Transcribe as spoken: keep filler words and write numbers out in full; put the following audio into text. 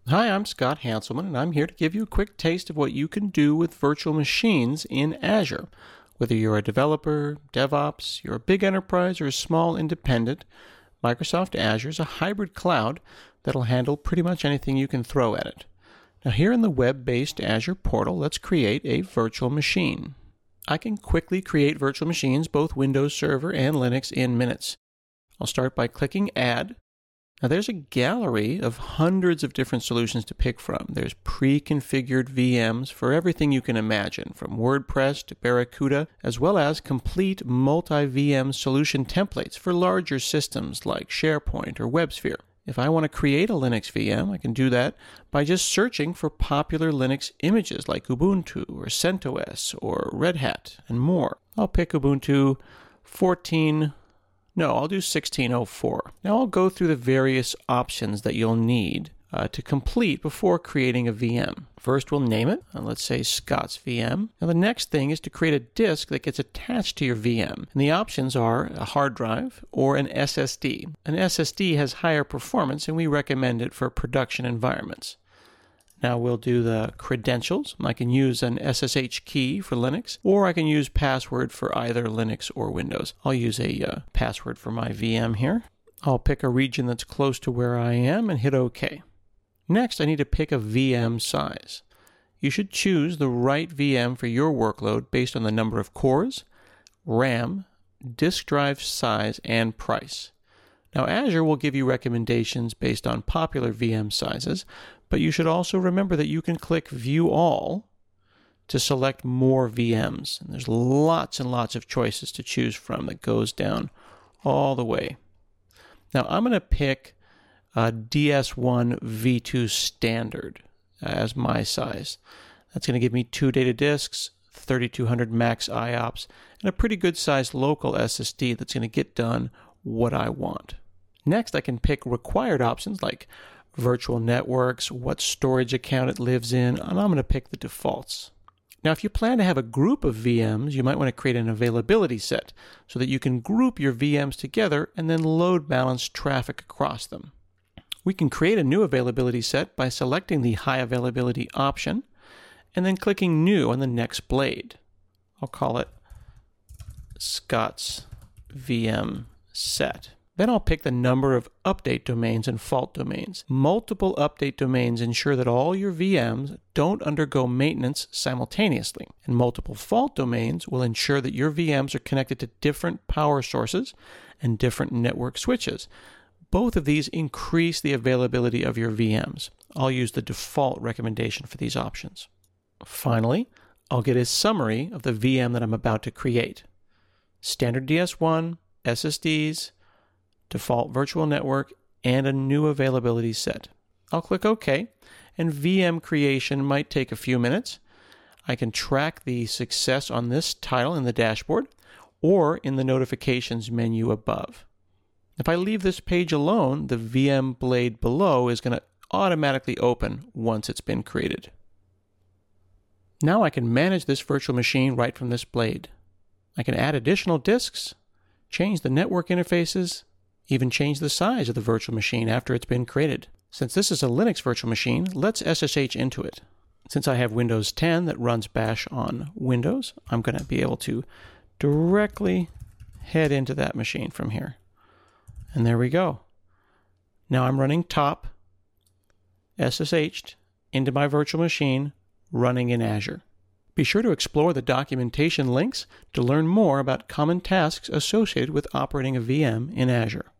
Hi, I'm Scott Hanselman, and I'm here to give you a quick taste of what you can do with virtual machines in Azure. Whether you're a developer, DevOps, you're a big enterprise, or a small independent, Microsoft Azure is a hybrid cloud that'll handle pretty much anything you can throw at it. Now here in the web-based Azure portal, let's create a virtual machine. I can quickly create virtual machines, both Windows Server and Linux, in minutes. I'll start by clicking Add. Now there's a gallery of hundreds of different solutions to pick from. There's pre-configured V Ms for everything you can imagine, from WordPress to Barracuda, as well as complete multi-V M solution templates for larger systems like SharePoint or WebSphere. If I want to create a Linux V M, I can do that by just searching for popular Linux images like Ubuntu or CentOS or Red Hat and more. I'll pick Ubuntu fourteen. No, I'll do sixteen oh four. Now I'll go through the various options that you'll need uh, to complete before creating a V M. First, we'll name it, and let's say Scott's V M. Now the next thing is to create a disk that gets attached to your V M. And the options are a hard drive or an S S D. An S S D has higher performance, and we recommend it for production environments. Now we'll do the credentials. I can use an S S H key for Linux, or I can use password for either Linux or Windows. I'll use a uh, password for my V M here. I'll pick a region that's close to where I am and hit OK. Next, I need to pick a V M size. You should choose the right V M for your workload based on the number of cores, RAM, disk drive size, and price. Now, Azure will give you recommendations based on popular V M sizes, but you should also remember that you can click View All to select more V Ms. And there's lots and lots of choices to choose from that goes down all the way. Now, I'm going to pick a D S one V two Standard as my size. That's going to give me two data disks, thirty-two hundred max I O P S, and a pretty good sized local S S D that's going to get done what I want. Next, I can pick required options like virtual networks, what storage account it lives in, and I'm going to pick the defaults. Now, if you plan to have a group of V Ms, you might want to create an availability set so that you can group your V Ms together and then load balance traffic across them. We can create a new availability set by selecting the high availability option and then clicking New on the next blade. I'll call it Scott's V M set. Then I'll pick the number of update domains and fault domains. Multiple update domains ensure that all your V Ms don't undergo maintenance simultaneously. And multiple fault domains will ensure that your V Ms are connected to different power sources and different network switches. Both of these increase the availability of your V Ms. I'll use the default recommendation for these options. Finally, I'll get a summary of the V M that I'm about to create. Standard D S one, S S Ds, default virtual network, and a new availability set. I'll click OK, and V M creation might take a few minutes. I can track the success on this tile in the dashboard or in the notifications menu above. If I leave this page alone, the V M blade below is going to automatically open once it's been created. Now I can manage this virtual machine right from this blade. I can add additional disks, change the network interfaces, even change the size of the virtual machine after it's been created. Since this is a Linux virtual machine, let's S S H into it. Since I have Windows ten that runs Bash on Windows, I'm going to be able to directly head into that machine from here. And there we go. Now I'm running top, S S H'd into my virtual machine, running in Azure. Be sure to explore the documentation links to learn more about common tasks associated with operating a V M in Azure.